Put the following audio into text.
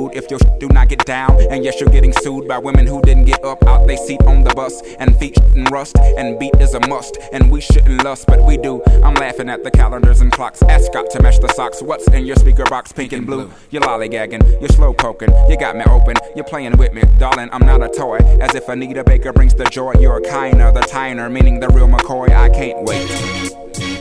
rude if your do not get down. And yes, you're getting sued by women who didn't get up out they seat on the bus. And feet and rust, and beat is a must. And we shouldn't lust, but we do. I'm laughing at the calendars and clocks. Ask Scott to match the socks. What's in your speaker box, pink and blue? You're lollygagging, you're slow poking. You got me open, you're playing with me. Darling, I'm not a toy. As if Anita Baker brings the joy. You're a kinder, the tiner, meaning the real McCoy. I can't wait.